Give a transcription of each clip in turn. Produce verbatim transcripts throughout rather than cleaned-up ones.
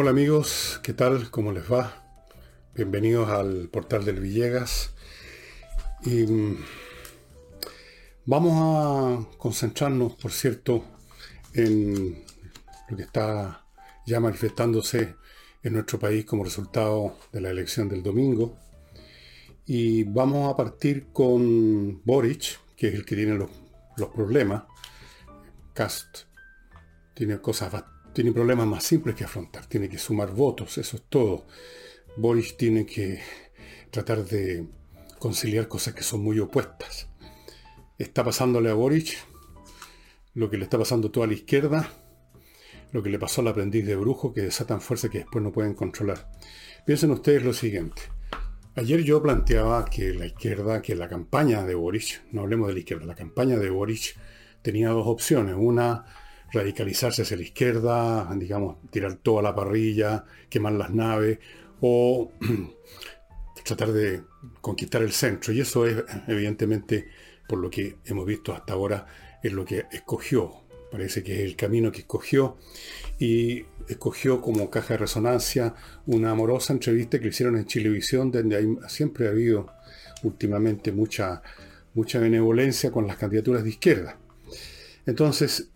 Hola amigos, ¿qué tal? ¿Cómo les va? Bienvenidos al portal del Villegas. Y mm, vamos a concentrarnos, por cierto, en lo que está ya manifestándose en nuestro país como resultado de la elección del domingo. Y vamos a partir con Boric, que es el que tiene los, los problemas. Kast tiene cosas bastante tiene problemas más simples que afrontar, tiene que sumar votos, eso es todo. Boric tiene que tratar de conciliar cosas que son muy opuestas. Está pasándole a Boric lo que le está pasando a toda la izquierda, lo que le pasó al aprendiz de brujo, que desatan fuerza que después no pueden controlar. Piensen ustedes lo siguiente. Ayer yo planteaba que la izquierda, que la campaña de Boric, no hablemos de la izquierda, la campaña de Boric tenía dos opciones. Una, radicalizarse hacia la izquierda, digamos, tirar toda la parrilla, quemar las naves, o tratar de conquistar el centro. Y eso es, evidentemente, por lo que hemos visto hasta ahora, es lo que escogió. Parece que es el camino que escogió. Y escogió como caja de resonancia una amorosa entrevista que le hicieron en Chilevisión, donde hay, siempre ha habido últimamente mucha, mucha benevolencia con las candidaturas de izquierda. Entonces,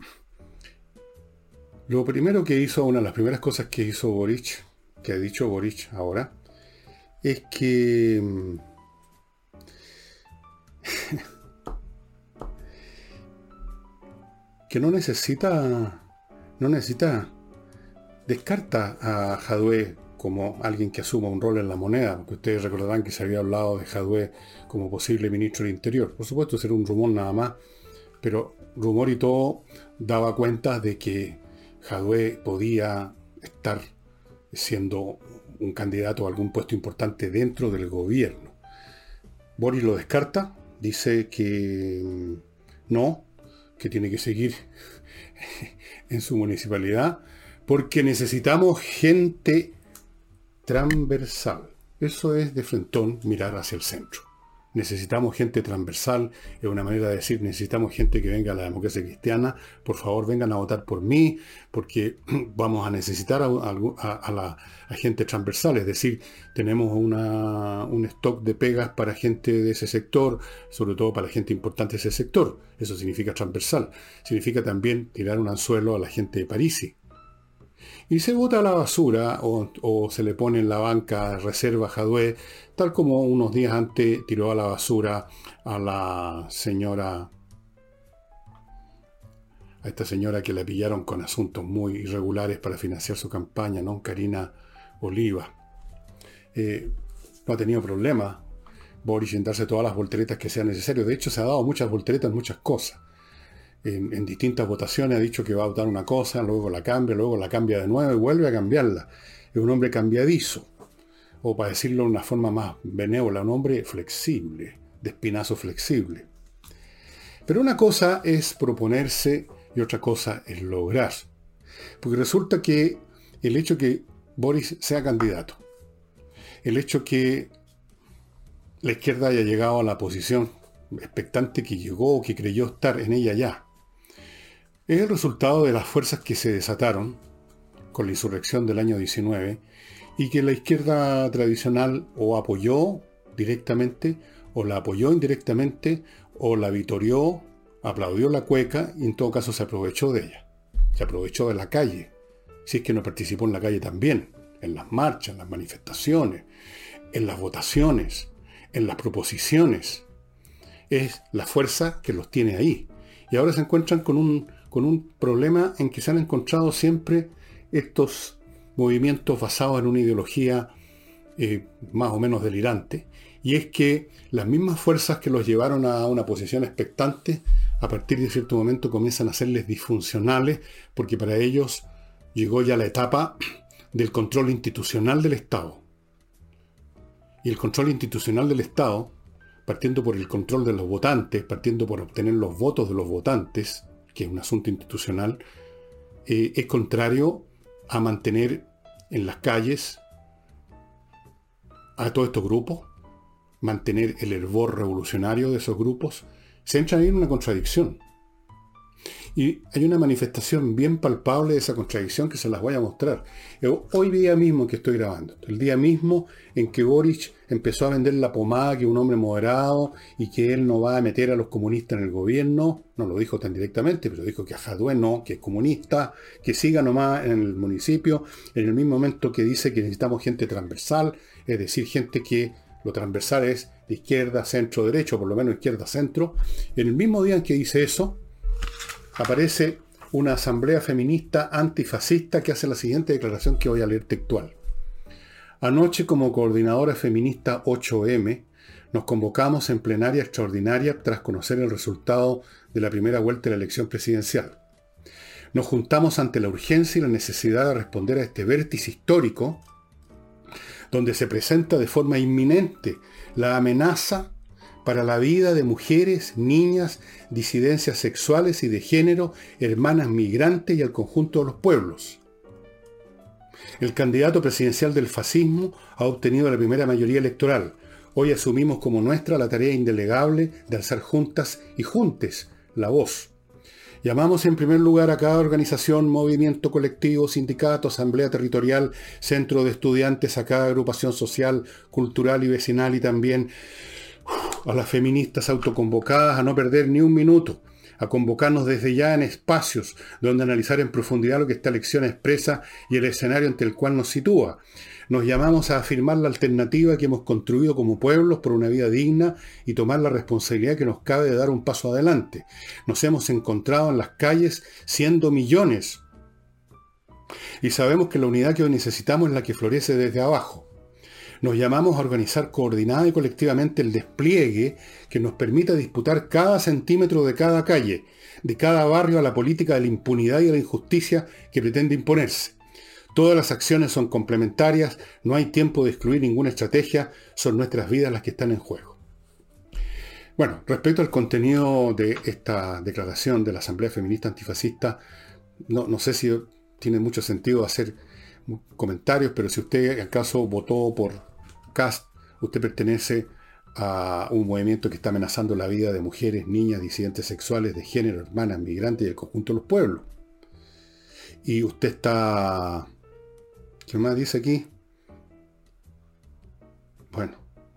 lo primero que hizo, una de las primeras cosas que hizo Boric, que ha dicho Boric ahora, es que que no necesita, no necesita, descarta a Jadwe como alguien que asuma un rol en la moneda, porque ustedes recordarán que se había hablado de Jadwe como posible ministro del Interior. Por supuesto, era un rumor nada más, pero rumor y todo daba cuenta de que Jadwe podía estar siendo un candidato a algún puesto importante dentro del gobierno. Boric lo descarta, dice que no, que tiene que seguir en su municipalidad, porque necesitamos gente transversal. Eso es de frentón mirar hacia el centro. Necesitamos gente transversal, es una manera de decir, necesitamos gente que venga a la democracia cristiana, por favor vengan a votar por mí, porque vamos a necesitar a, a, a la a gente transversal, es decir, tenemos una, un stock de pegas para gente de ese sector, sobre todo para la gente importante de ese sector. Eso significa transversal. Significa también tirar un anzuelo a la gente de Parisi. Y se bota a la basura o, o se le pone en la banca reserva Jadwe, tal como unos días antes tiró a la basura a la señora, a esta señora que la pillaron con asuntos muy irregulares para financiar su campaña, ¿no? Karina Oliva. Eh, no ha tenido problema Boric en darse todas las volteretas que sean necesarias. De hecho, se ha dado muchas volteretas en muchas cosas. En, en distintas votaciones ha dicho que va a votar una cosa, luego la cambia, luego la cambia de nuevo y vuelve a cambiarla. Es un hombre cambiadizo, o para decirlo de una forma más benévola, un hombre flexible, de espinazo flexible. Pero una cosa es proponerse y otra cosa es lograr. Porque resulta que el hecho que Boric sea candidato, el hecho que la izquierda haya llegado a la posición expectante que llegó o que creyó estar en ella ya, es el resultado de las fuerzas que se desataron con la insurrección del año diecinueve y que la izquierda tradicional o apoyó directamente, o la apoyó indirectamente, o la vitorió, aplaudió la cueca y en todo caso se aprovechó de ella. Se aprovechó de la calle, si es que no participó en la calle también, en las marchas, en las manifestaciones, en las votaciones, en las proposiciones. Es la fuerza que los tiene ahí. Y ahora se encuentran con un con un problema en que se han encontrado siempre estos movimientos basados en una ideología eh, más o menos delirante, y es que las mismas fuerzas que los llevaron a una posición expectante, a partir de cierto momento comienzan a serles disfuncionales, porque para ellos llegó ya la etapa del control institucional del Estado. Y el control institucional del Estado, partiendo por el control de los votantes, partiendo por obtener los votos de los votantes, que es un asunto institucional, eh, es contrario a mantener en las calles a todos estos grupos, mantener el hervor revolucionario de esos grupos. Se entra ahí en una contradicción. Y hay una manifestación bien palpable de esa contradicción que se las voy a mostrar. Hoy día mismo que estoy grabando, el día mismo en que Boric empezó a vender la pomada, que es un hombre moderado y que él no va a meter a los comunistas en el gobierno, no lo dijo tan directamente, pero dijo que a Jadwe no, que es comunista, que siga nomás en el municipio, en el mismo momento que dice que necesitamos gente transversal, es decir, gente que lo transversal es de izquierda, centro, derecho, por lo menos izquierda, centro. En el mismo día en que dice eso, aparece una asamblea feminista antifascista que hace la siguiente declaración que voy a leer textual. Anoche, como coordinadora feminista ocho eme, nos convocamos en plenaria extraordinaria tras conocer el resultado de la primera vuelta de la elección presidencial. Nos juntamos ante la urgencia y la necesidad de responder a este vértice histórico, donde se presenta de forma inminente la amenaza para la vida de mujeres, niñas, disidencias sexuales y de género, hermanas migrantes y al conjunto de los pueblos. El candidato presidencial del fascismo ha obtenido la primera mayoría electoral. Hoy asumimos como nuestra la tarea indelegable de alzar juntas y juntes la voz. Llamamos en primer lugar a cada organización, movimiento colectivo, sindicato, asamblea territorial, centro de estudiantes, a cada agrupación social, cultural y vecinal y también a las feministas autoconvocadas a no perder ni un minuto, a convocarnos desde ya en espacios donde analizar en profundidad lo que esta elección expresa y el escenario ante el cual nos sitúa. Nos llamamos a afirmar la alternativa que hemos construido como pueblos por una vida digna y tomar la responsabilidad que nos cabe de dar un paso adelante. Nos hemos encontrado en las calles siendo millones y sabemos que la unidad que hoy necesitamos es la que florece desde abajo. Nos llamamos a organizar coordinada y colectivamente el despliegue que nos permita disputar cada centímetro de cada calle, de cada barrio a la política de la impunidad y de la injusticia que pretende imponerse. Todas las acciones son complementarias, no hay tiempo de excluir ninguna estrategia, son nuestras vidas las que están en juego. Bueno, respecto al contenido de esta declaración de la Asamblea Feminista Antifascista, no, no sé si tiene mucho sentido hacer comentarios, pero si usted acaso votó por Kast, usted pertenece a un movimiento que está amenazando la vida de mujeres, niñas, disidentes sexuales, de género, hermanas, migrantes y el conjunto de los pueblos. Y usted está... ¿Qué más dice aquí? Bueno.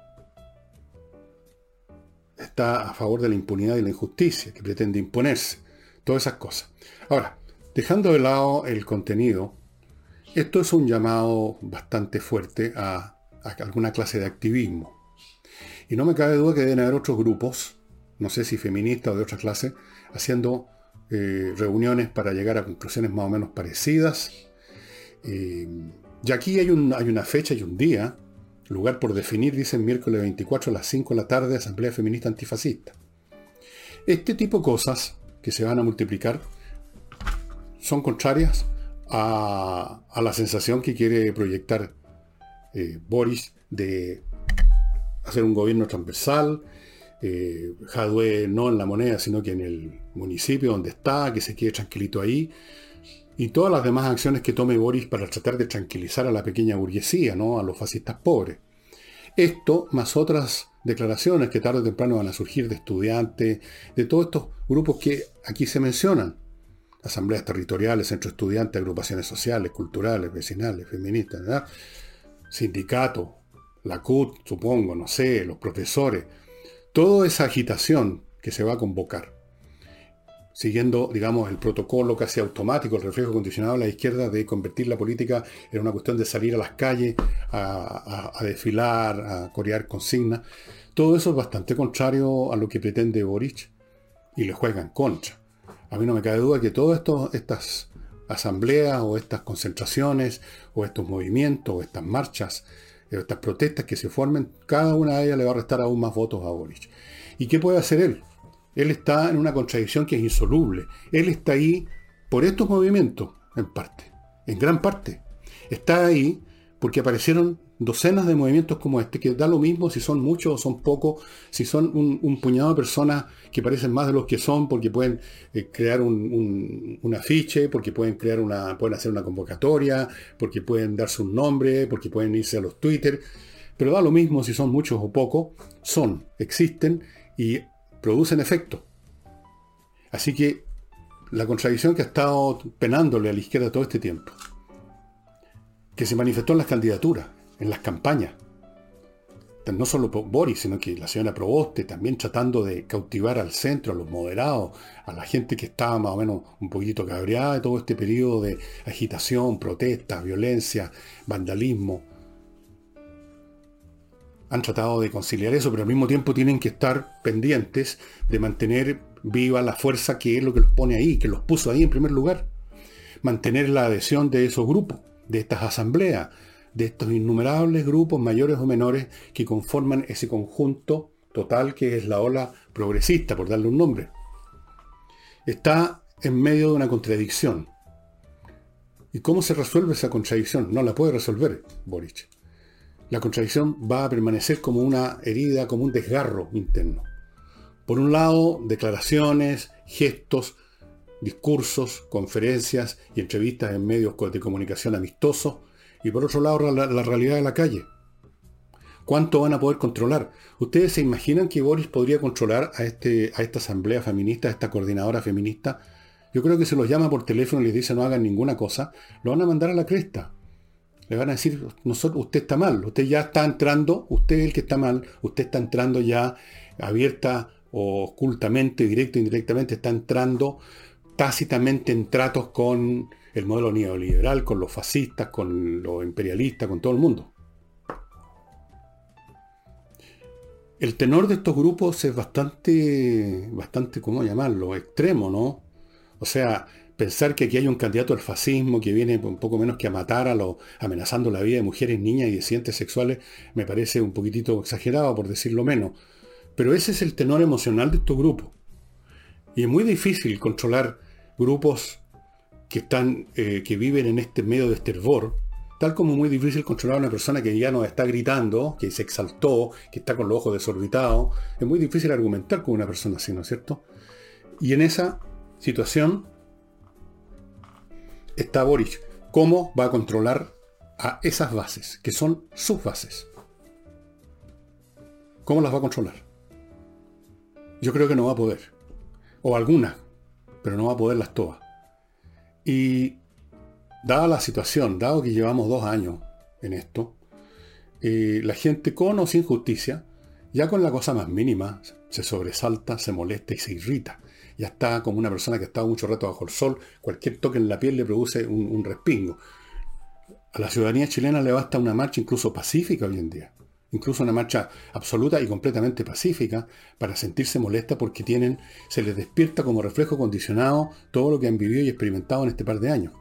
Está a favor de la impunidad y la injusticia que pretende imponerse. Todas esas cosas. Ahora, dejando de lado el contenido, esto es un llamado bastante fuerte a, a alguna clase de activismo. Y no me cabe duda que deben haber otros grupos, no sé si feministas o de otra clase, haciendo eh, reuniones para llegar a conclusiones más o menos parecidas. Eh, y aquí hay, un, hay una fecha y un día, lugar por definir, dicen miércoles veinticuatro a las cinco de la tarde, Asamblea Feminista Antifascista. Este tipo de cosas que se van a multiplicar son contrarias a, a la sensación que quiere proyectar eh, Boris de hacer un gobierno transversal, eh, Jadwe no en la moneda, sino que en el municipio donde está, que se quede tranquilito ahí, y todas las demás acciones que tome Boris para tratar de tranquilizar a la pequeña burguesía, ¿no? A los fascistas pobres. Esto, más otras declaraciones que tarde o temprano van a surgir de estudiantes, de todos estos grupos que aquí se mencionan. Asambleas territoriales, centros estudiantes, agrupaciones sociales, culturales, vecinales, feministas, ¿verdad? Sindicatos, la C U T, supongo, no sé, los profesores. Toda esa agitación que se va a convocar, siguiendo, digamos, el protocolo casi automático, el reflejo condicionado a la izquierda de convertir la política en una cuestión de salir a las calles, a, a, a desfilar, a corear consignas. Todo eso es bastante contrario a lo que pretende Boric y le juega en contra. A mí no me cabe duda que todas estas asambleas o estas concentraciones o estos movimientos o estas marchas o estas protestas que se formen, cada una de ellas le va a restar aún más votos a Boric. ¿Y qué puede hacer él? Él está en una contradicción que es insoluble. Él está ahí por estos movimientos, en parte, en gran parte. Está ahí porque aparecieron docenas de movimientos como este, que da lo mismo si son muchos o son pocos, si son un, un puñado de personas que parecen más de los que son, porque pueden eh, crear un, un, un afiche, porque pueden crear una, pueden hacer una convocatoria, porque pueden darse un nombre, porque pueden irse a los Twitter. Pero da lo mismo si son muchos o pocos, son, existen y producen efecto. Así que la contradicción que ha estado penándole a la izquierda todo este tiempo, que se manifestó en las candidaturas, en las campañas. No solo Boris, sino que la señora Proboste, también tratando de cautivar al centro, a los moderados, a la gente que estaba más o menos un poquito cabreada de todo este periodo de agitación, protestas, violencia, vandalismo. Han tratado de conciliar eso, pero al mismo tiempo tienen que estar pendientes de mantener viva la fuerza que es lo que los pone ahí, que los puso ahí en primer lugar. Mantener la adhesión de esos grupos, de estas asambleas, de estos innumerables grupos mayores o menores que conforman ese conjunto total que es la ola progresista, por darle un nombre. Está en medio de una contradicción. ¿Y cómo se resuelve esa contradicción? No la puede resolver Boric. La contradicción va a permanecer como una herida, como un desgarro interno. Por un lado, declaraciones, gestos, discursos, conferencias y entrevistas en medios de comunicación amistosos, y por otro lado, la, la realidad de la calle. ¿Cuánto van a poder controlar? ¿Ustedes se imaginan que Boris podría controlar a, este, a esta asamblea feminista, a esta coordinadora feminista? Yo creo que se los llama por teléfono y les dice no hagan ninguna cosa, lo van a mandar a la cresta. Le van a decir, nosotros, usted está mal, usted ya está entrando, usted es el que está mal, usted está entrando ya abierta o ocultamente, directo o indirectamente, está entrando tácitamente en tratos con el modelo neoliberal, con los fascistas, con los imperialistas, con todo el mundo. El tenor de estos grupos es bastante, bastante, ¿cómo llamarlo?, extremo, ¿no? O sea, pensar que aquí hay un candidato al fascismo que viene un poco menos que a matar a los, amenazando la vida de mujeres, niñas y disidentes sexuales, me parece un poquitito exagerado, por decirlo menos. Pero ese es el tenor emocional de estos grupos. Y es muy difícil controlar grupos que están, eh, que viven en este medio de este hervor, tal como muy difícil controlar a una persona que ya nos está gritando, que se exaltó, que está con los ojos desorbitados. Es muy difícil argumentar con una persona así, ¿no es cierto? Y en esa situación está Boric. ¿Cómo va a controlar a esas bases, que son sus bases? ¿Cómo las va a controlar? Yo creo que no va a poder. O algunas, pero no va a poderlas todas. Y dada la situación, dado que llevamos dos años en esto, eh, la gente con o sin justicia, ya con la cosa más mínima, se sobresalta, se molesta y se irrita. Ya está como una persona que ha estado mucho rato bajo el sol, cualquier toque en la piel le produce un, un respingo. A la ciudadanía chilena le basta una marcha incluso pacífica hoy en día. Incluso una marcha absoluta y completamente pacífica para sentirse molesta porque tienen, se les despierta como reflejo condicionado todo lo que han vivido y experimentado en este par de años.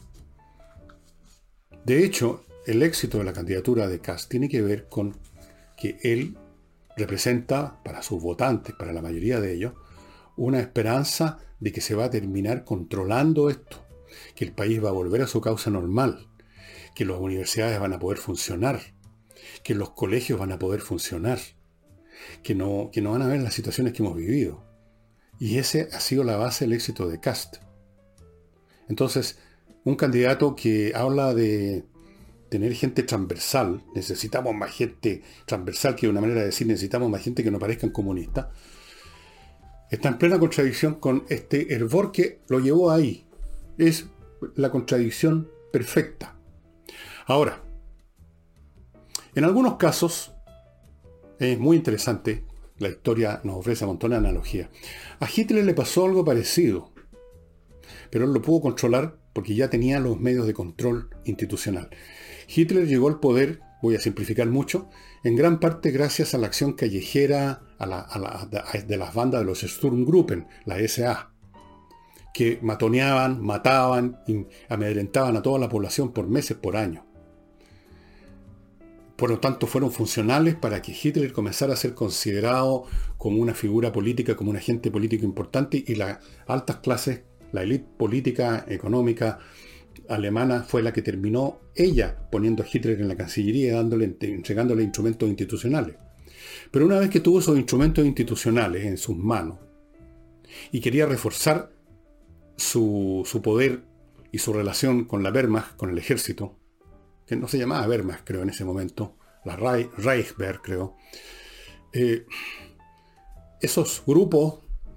De hecho, el éxito de la candidatura de Kast tiene que ver con que él representa para sus votantes, para la mayoría de ellos, una esperanza de que se va a terminar controlando esto, que el país va a volver a su causa normal, que las universidades van a poder funcionar, que los colegios van a poder funcionar, que no, que no van a haber las situaciones que hemos vivido. Y ese ha sido la base del éxito de Kast. Entonces, un candidato que habla de tener gente transversal, necesitamos más gente transversal, que es una manera de decir necesitamos más gente que no parezcan comunistas, está en plena contradicción con este hervor que lo llevó ahí. Es la contradicción perfecta. Ahora, en algunos casos, es muy interesante, la historia nos ofrece un montón de analogías. A Hitler le pasó algo parecido, pero él lo pudo controlar porque ya tenía los medios de control institucional. Hitler llegó al poder, voy a simplificar mucho, en gran parte gracias a la acción callejera a la, a la, de las bandas de los Sturmgruppen, la S A, que matoneaban, mataban, amedrentaban a toda la población por meses, por años. Por lo tanto, fueron funcionales para que Hitler comenzara a ser considerado como una figura política, como un agente político importante, y las altas clases, la élite política, económica alemana fue la que terminó, ella, poniendo a Hitler en la Cancillería y dándole, entregándole instrumentos institucionales. Pero una vez que tuvo esos instrumentos institucionales en sus manos y quería reforzar su, su poder y su relación con la Wehrmacht, con el ejército, que no se llamaba Wehrmacht, creo, en ese momento, la Reichswehr, creo. Eh, esos grupos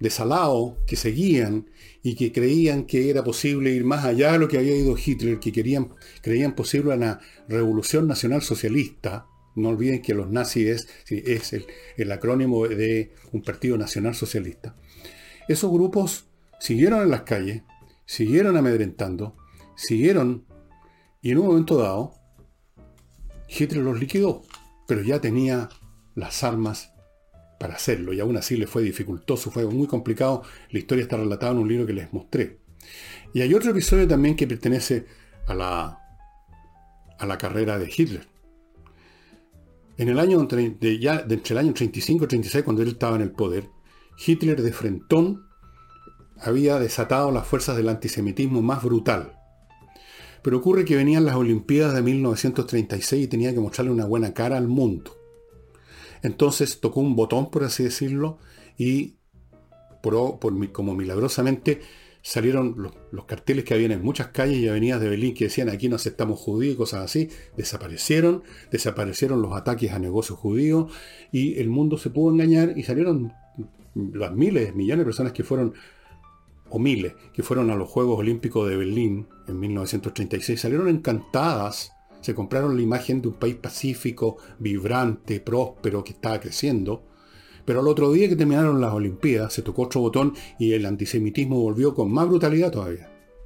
desalado que seguían y que creían que era posible ir más allá de lo que había ido Hitler, que querían, creían posible una revolución nacional socialista. No olviden que los nazis es, es el, el acrónimo de un partido nacional socialista. Esos grupos siguieron en las calles, siguieron amedrentando, siguieron, y en un momento dado, Hitler los liquidó, pero ya tenía las armas para hacerlo, y aún así le fue dificultoso, fue muy complicado. La historia está relatada en un libro que les mostré. Y hay otro episodio también que pertenece a la, a la carrera de Hitler. En el año de, ya, de entre el año treinta y cinco y treinta y seis, cuando él estaba en el poder, Hitler de frentón había desatado las fuerzas del antisemitismo más brutal. Pero ocurre que venían las Olimpiadas de mil novecientos treinta y seis y tenía que mostrarle una buena cara al mundo. Entonces tocó un botón, por así decirlo, y por, por, como milagrosamente salieron los, los carteles que habían en muchas calles y avenidas de Berlín que decían aquí no aceptamos judíos y cosas así. Desaparecieron, desaparecieron los ataques a negocios judíos y el mundo se pudo engañar y salieron las miles, millones de personas que fueron, o miles, que fueron a los Juegos Olímpicos de Berlín en mil novecientos treinta y seis, salieron encantadas. Se compraron la imagen de un país pacífico, vibrante, próspero, que estaba creciendo. Pero al otro día que terminaron las Olimpiadas, se tocó otro botón y el antisemitismo volvió con más brutalidad todavía.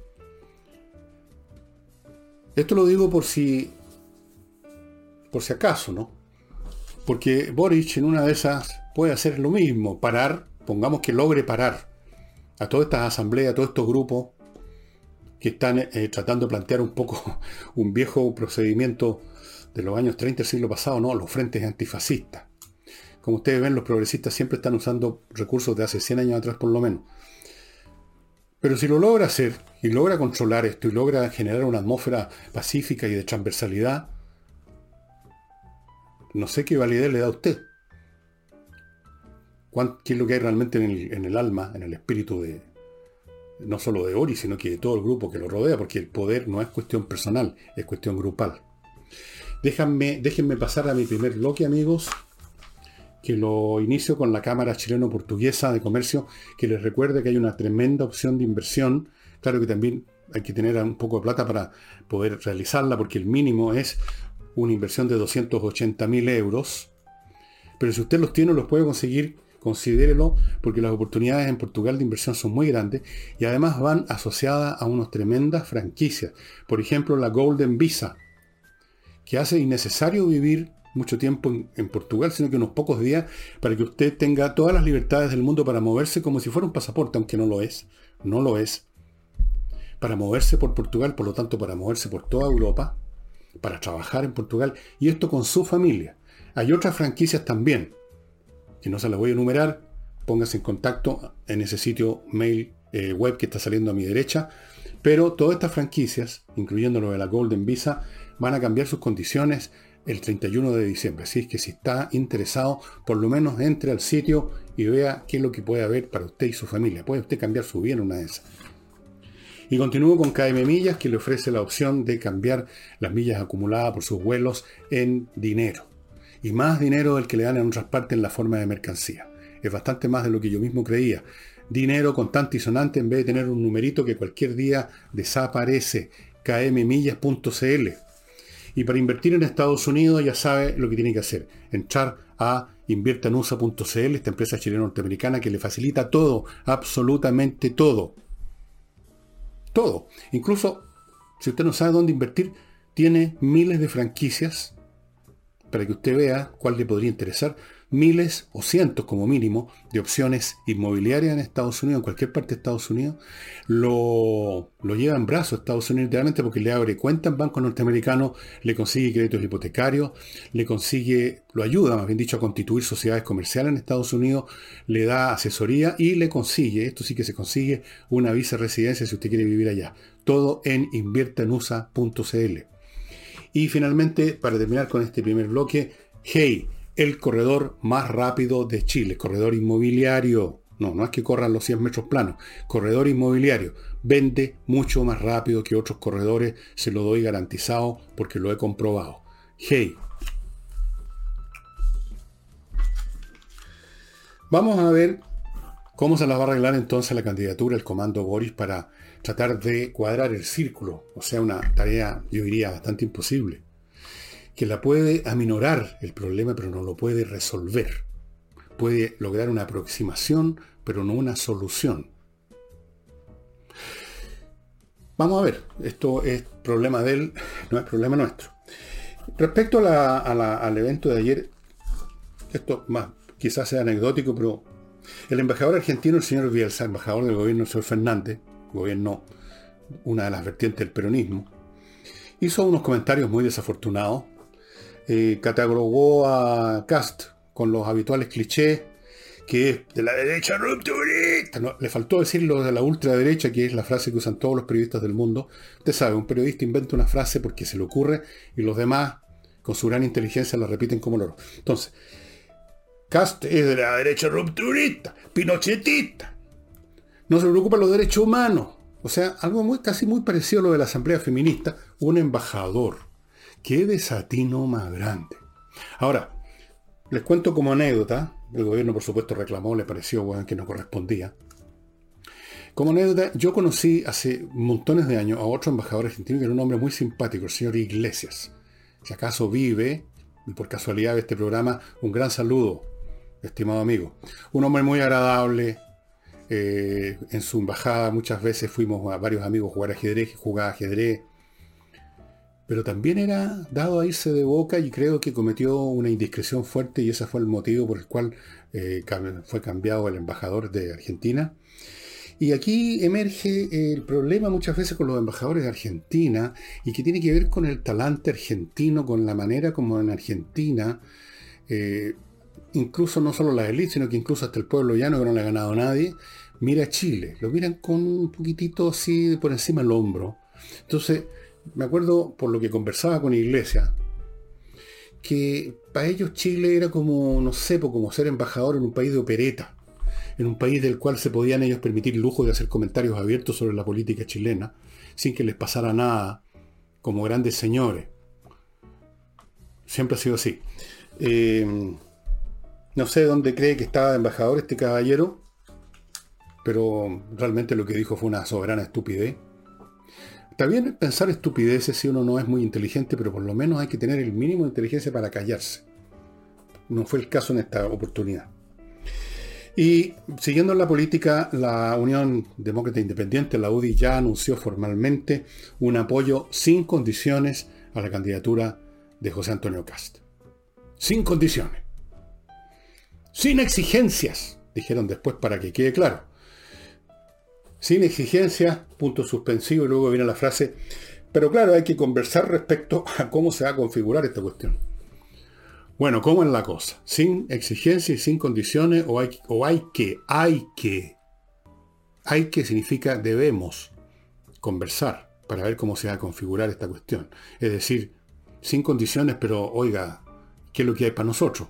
Esto lo digo por si, por si acaso, ¿no? Porque Boric en una de esas puede hacer lo mismo, parar, pongamos que logre parar a todas estas asambleas, a todos estos grupos que están eh, tratando de plantear un poco un viejo procedimiento de los años treinta del siglo pasado, ¿no? Los frentes antifascistas. Como ustedes ven, los progresistas siempre están usando recursos de hace cien años atrás por lo menos. Pero si lo logra hacer, y logra controlar esto, y logra generar una atmósfera pacífica y de transversalidad, no sé qué validez le da a usted. ¿Qué es lo que hay realmente en el, en el alma, en el espíritu de, no solo de Boric, sino que de todo el grupo que lo rodea? Porque el poder no es cuestión personal, es cuestión grupal. Déjenme, déjenme pasar a mi primer bloque, amigos, que lo inicio con la Cámara Chileno-Portuguesa de Comercio, que les recuerde que hay una tremenda opción de inversión. Claro que también hay que tener un poco de plata para poder realizarla, porque el mínimo es una inversión de doscientos ochenta mil euros. Pero si usted los tiene, los puede conseguir, considérelo, porque las oportunidades en Portugal de inversión son muy grandes y además van asociadas a unas tremendas franquicias. Por ejemplo, la Golden Visa, que hace innecesario vivir mucho tiempo en, en Portugal, sino que unos pocos días, para que usted tenga todas las libertades del mundo para moverse como si fuera un pasaporte, aunque no lo es, no lo es, para moverse por Portugal, por lo tanto para moverse por toda Europa, para trabajar en Portugal, y esto con su familia. Hay otras franquicias también, que no se las voy a enumerar, póngase en contacto en ese sitio mail eh, web que está saliendo a mi derecha, pero todas estas franquicias, incluyendo lo de la Golden Visa, van a cambiar sus condiciones el treinta y uno de diciembre. Así es que si está interesado, por lo menos entre al sitio y vea qué es lo que puede haber para usted y su familia. Puede usted cambiar su vida en una de esas. Y continúo con K M Millas, que le ofrece la opción de cambiar las millas acumuladas por sus vuelos en dinero. Y más dinero del que le dan en otras partes en la forma de mercancía. Es bastante más de lo que yo mismo creía. Dinero contante y sonante en vez de tener un numerito que cualquier día desaparece. K M millas punto c l. Y para invertir en Estados Unidos ya sabe lo que tiene que hacer. Entrar a invierta en u s a punto c l, esta empresa chilena norteamericana que le facilita todo, absolutamente todo. Todo. Incluso, si usted no sabe dónde invertir, tiene miles de franquicias para que usted vea cuál le podría interesar. Miles o cientos como mínimo de opciones inmobiliarias en Estados Unidos, en cualquier parte de Estados Unidos. Lo, lo lleva en brazos Estados Unidos literalmente porque le abre cuenta en bancos norteamericanos, le consigue créditos hipotecarios, le consigue, lo ayuda, más bien dicho, a constituir sociedades comerciales en Estados Unidos, le da asesoría y le consigue, esto sí que se consigue, una visa de residencia si usted quiere vivir allá. Todo en invierta en u s a punto c l. Y finalmente, para terminar con este primer bloque, Hey, el corredor más rápido de Chile, corredor inmobiliario. No, no es que corran los cien metros planos, corredor inmobiliario. Vende mucho más rápido que otros corredores, se lo doy garantizado porque lo he comprobado. Hey. Vamos a ver ¿Cómo se las va a arreglar entonces la candidatura, el comando Boris, para tratar de cuadrar el círculo? O sea, una tarea, yo diría, bastante imposible. Que la puede aminorar el problema, pero no lo puede resolver. Puede lograr una aproximación, pero no una solución. Vamos a ver, esto es problema de él, no es problema nuestro. Respecto a la, a la, al evento de ayer, esto más quizás sea anecdótico, pero el embajador argentino, el señor Bielsa, embajador del gobierno del señor Fernández, gobierno, una de las vertientes del peronismo, hizo unos comentarios muy desafortunados, eh, catalogó a Kast con los habituales clichés, que es de la derecha rupturista. No, le faltó decirlo de la ultraderecha, que es la frase que usan todos los periodistas del mundo. Usted sabe, un periodista inventa una frase porque se le ocurre y los demás, con su gran inteligencia, la repiten como loro. Entonces, Kast es de la derecha rupturista, pinochetista. No se preocupa los derechos humanos. O sea, algo muy, casi muy parecido a lo de la Asamblea Feminista. Un embajador. ¡Qué desatino más grande! Ahora, les cuento como anécdota. El gobierno, por supuesto, reclamó, le pareció bueno, que no correspondía. Como anécdota, yo conocí hace montones de años a otro embajador argentino que era un hombre muy simpático, el señor Iglesias. Si acaso vive, y por casualidad de este programa, un gran saludo, estimado amigo. Un hombre muy agradable. Eh, en su embajada muchas veces fuimos a varios amigos a jugar ajedrez, jugaba ajedrez. Pero también era dado a irse de boca y creo que cometió una indiscreción fuerte y ese fue el motivo por el cual eh, fue cambiado el embajador de Argentina. Y aquí emerge el problema muchas veces con los embajadores de Argentina y que tiene que ver con el talante argentino, con la manera como en Argentina, eh, incluso no solo la élite, sino que incluso hasta el pueblo llano que no le ha ganado a nadie, mira a Chile, lo miran con un poquitito así por encima del hombro. Entonces, me acuerdo, por lo que conversaba con Iglesias, que para ellos Chile era como, no sé, como ser embajador en un país de opereta, en un país del cual se podían ellos permitir el lujo de hacer comentarios abiertos sobre la política chilena, sin que les pasara nada, como grandes señores. Siempre ha sido así. Eh, no sé dónde cree que estaba de embajador este caballero, pero realmente lo que dijo fue una soberana estupidez. Está bien pensar estupideces si uno no es muy inteligente, pero por lo menos hay que tener el mínimo de inteligencia para callarse. No fue el caso en esta oportunidad. Y siguiendo en la política, la Unión Demócrata Independiente, la U D I, ya anunció formalmente un apoyo sin condiciones a la candidatura de José Antonio Kast. Sin condiciones. Sin exigencias, dijeron después para que quede claro. Sin exigencias, punto suspensivo, y luego viene la frase, pero claro, hay que conversar respecto a cómo se va a configurar esta cuestión. Bueno, ¿cómo es la cosa? Sin exigencias y sin condiciones, o hay, o hay que, hay que, hay que significa debemos conversar para ver cómo se va a configurar esta cuestión. Es decir, sin condiciones, pero oiga, ¿qué es lo que hay para nosotros?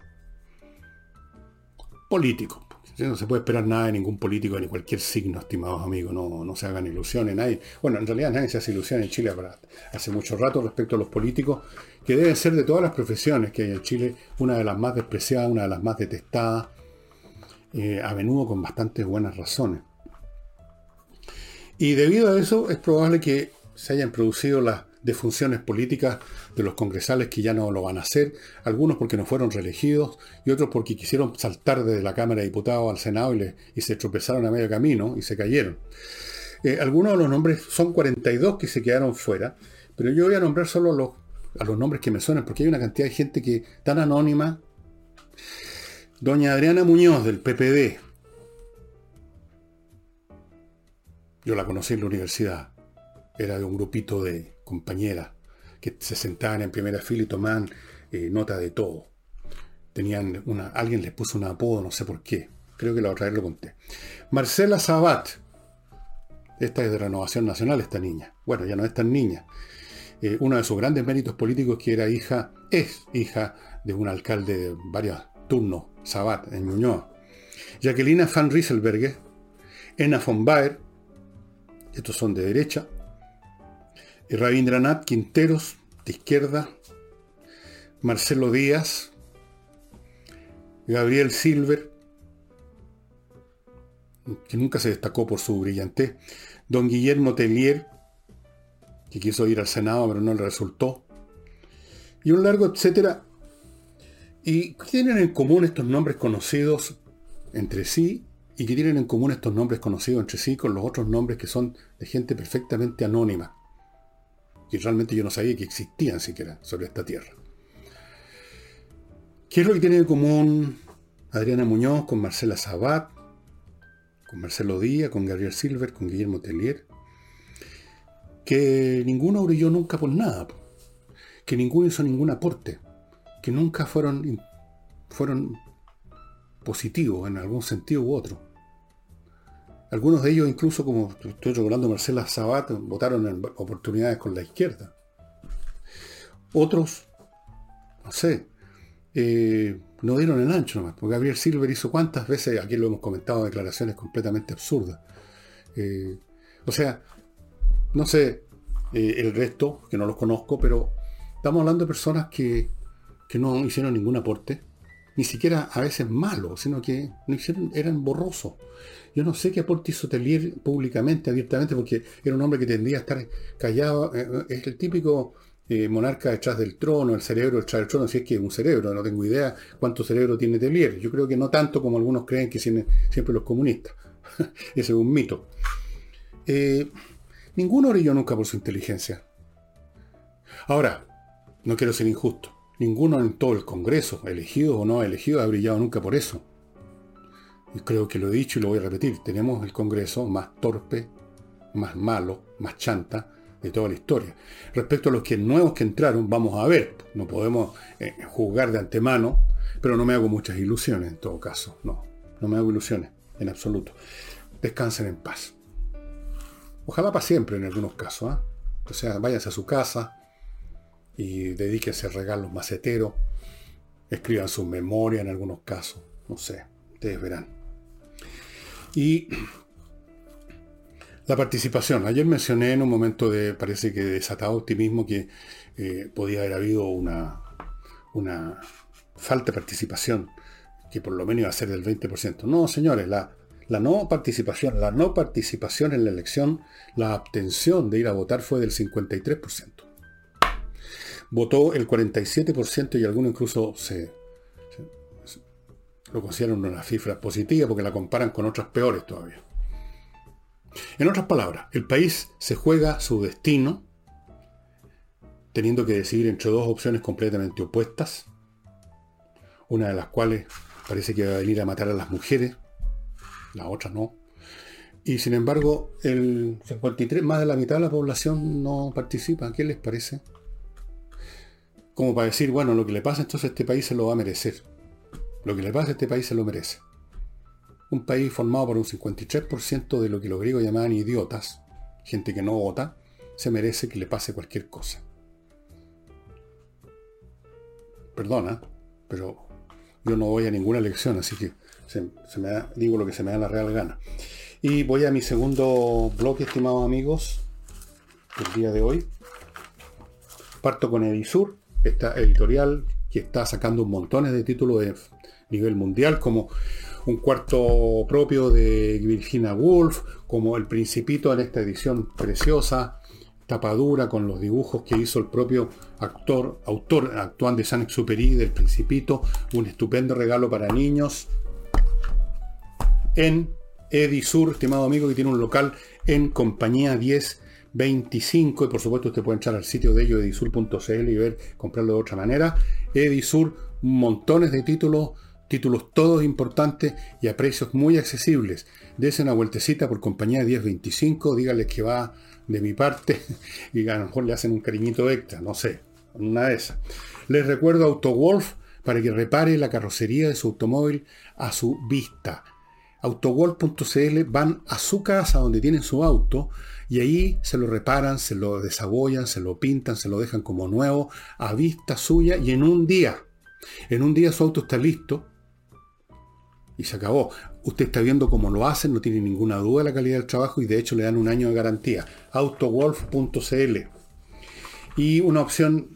Político. No se puede esperar nada de ningún político ni cualquier signo, estimados amigos. No, no se hagan ilusiones. Nadie, bueno, en realidad nadie se hace ilusiones en Chile para, hace mucho rato respecto a los políticos, que deben ser de todas las profesiones que hay en Chile, una de las más despreciadas, una de las más detestadas, eh, a menudo con bastantes buenas razones. Y debido a eso es probable que se hayan producido las defunciones políticas de los congresales que ya no lo van a hacer, algunos porque no fueron reelegidos y otros porque quisieron saltar desde la Cámara de Diputados al Senado y, le, y se tropezaron a medio camino y se cayeron. Eh, algunos de los nombres, son cuarenta y dos que se quedaron fuera, pero yo voy a nombrar solo los, a los nombres que me suenan, porque hay una cantidad de gente que tan anónima. Doña Adriana Muñoz, del P P D. Yo la conocí en la universidad. Era de un grupito de compañeras que se sentaban en primera fila y tomaban eh, nota de todo. Tenían una, alguien les puso un apodo, no sé por qué. Creo que la otra vez lo conté. Marcela Sabat. Esta es de Renovación Nacional, esta niña. Bueno, ya no es tan niña. Eh, uno de sus grandes méritos políticos, que era hija, es hija de un alcalde de varios turnos, Sabat, en Ñuñoa. Jacqueline van Rieselberghe, Ena von Baer, estos son de derecha. Rabindranath Quinteros, de izquierda. Marcelo Díaz. Gabriel Silver, que nunca se destacó por su brillantez. Don Guillermo Tellier, que quiso ir al Senado pero no le resultó. Y un largo etcétera. ¿Y qué tienen en común estos nombres conocidos entre sí? ¿Y qué tienen en común estos nombres conocidos entre sí con los otros nombres que son de gente perfectamente anónima? Que realmente yo no sabía que existían siquiera sobre esta tierra. ¿Qué es lo que tiene en común Adriana Muñoz con Marcela Sabat, con Marcelo Díaz, con Gabriel Silver, con Guillermo Tellier? Que ninguno brilló nunca por nada, que ninguno hizo ningún aporte, que nunca fueron, fueron positivos en algún sentido u otro. Algunos de ellos, incluso, como estoy recordando Marcela Sabat, votaron en oportunidades con la izquierda. Otros, no sé, eh, no dieron el ancho nomás. Porque Gabriel Silver hizo cuántas veces, aquí lo hemos comentado, declaraciones completamente absurdas. Eh, o sea, no sé eh, el resto, que no los conozco, pero estamos hablando de personas que, que no hicieron ningún aporte, ni siquiera a veces malo, sino que no hicieron, eran borrosos. Yo no sé qué aporte hizo Tellier públicamente, abiertamente, porque era un hombre que tendía a estar callado. Es el típico eh, monarca detrás del trono, el cerebro detrás del trono, si es que es un cerebro, no tengo idea cuánto cerebro tiene Tellier. Yo creo que no tanto como algunos creen que tienen siempre los comunistas. Ese es un mito. Eh, ninguno brilló nunca por su inteligencia. Ahora, no quiero ser injusto. Ninguno en todo el Congreso, elegido o no elegido, ha brillado nunca por eso. Y creo que lo he dicho y lo voy a repetir. Tenemos el Congreso más torpe, más malo, más chanta de toda la historia. Respecto a los que nuevos que entraron, vamos a ver. No podemos eh, juzgar de antemano, pero no me hago muchas ilusiones en todo caso. No, no me hago ilusiones, en absoluto. Descansen en paz. Ojalá para siempre en algunos casos. ¿eh? O sea, váyanse a su casa y dedíquense a regar los maceteros. Escriban sus memorias en algunos casos. No sé, ustedes verán. Y la participación. Ayer mencioné en un momento de, parece que desatado optimismo, que eh, podía haber habido una, una falta de participación, que por lo menos iba a ser del veinte por ciento. No, señores, la, la no participación, la no participación en la elección, la abstención de ir a votar fue del cincuenta y tres por ciento. Votó el cuarenta y siete por ciento y algunos incluso se... lo consideran una cifra positiva porque la comparan con otras peores todavía. En otras palabras, el país se juega su destino teniendo que decidir entre dos opciones completamente opuestas, una de las cuales parece que va a venir a matar a las mujeres, la otra no. Y sin embargo, el cincuenta y tres, más de la mitad de la población no participa. ¿Qué les parece? Como para decir, bueno, lo que le pasa entonces a este país se lo va a merecer. Lo que le pasa a este país se lo merece. Un país formado por un cincuenta y tres por ciento de lo que los griegos llamaban idiotas, gente que no vota, se merece que le pase cualquier cosa. Perdona, pero yo no voy a ninguna elección, así que se, se me da, digo lo que se me da la real gana. Y voy a mi segundo bloque, estimados amigos, del día de hoy. Parto con Edisur, esta editorial que está sacando montones de títulos de nivel mundial, como Un cuarto propio de Virginia Woolf, como El Principito en esta edición preciosa, tapadura con los dibujos que hizo el propio actor, autor Antoine de Saint-Exupéry del Principito, un estupendo regalo para niños en Edisur, estimado amigo, que tiene un local en Compañía diez veinticinco, y por supuesto usted puede entrar al sitio de ellos, edisur punto c l, y ver, comprarlo de otra manera. Edisur, montones de títulos, títulos todos importantes y a precios muy accesibles. Dese una vueltecita por Compañía diez veinticinco, dígale que va de mi parte y a lo mejor le hacen un cariñito extra, no sé, una de esas. Les recuerdo AutoWolf para que repare la carrocería de su automóvil a su vista. autowolf punto c l, van a su casa donde tienen su auto y ahí se lo reparan, se lo desabollan, se lo pintan, se lo dejan como nuevo a vista suya, y en un día, en un día su auto está listo y se acabó. Usted está viendo cómo lo hacen, no tiene ninguna duda de la calidad del trabajo y de hecho le dan un año de garantía. autowolf punto c l. Y una opción